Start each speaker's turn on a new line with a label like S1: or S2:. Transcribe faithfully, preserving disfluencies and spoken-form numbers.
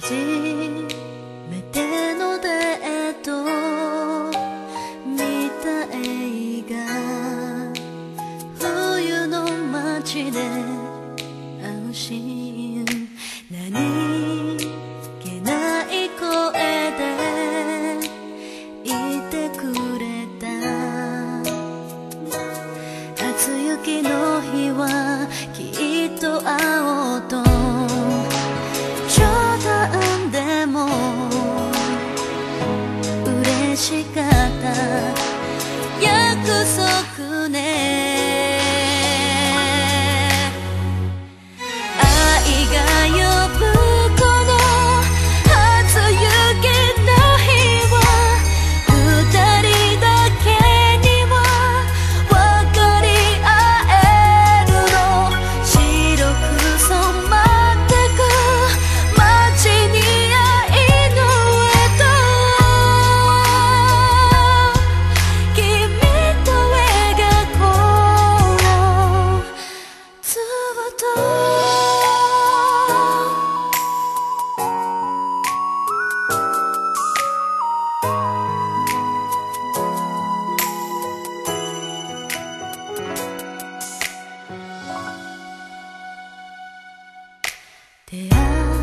S1: めてのデート見た映画冬の街で安心何気ない声で言ってくれた初雪の日はきっと会おうと冗談でも嬉しかった約束ね愛が呼ぶこの初雪の日は二人だけには分かり合えるの白く染まってく街に愛の跡君と描こうずっと出会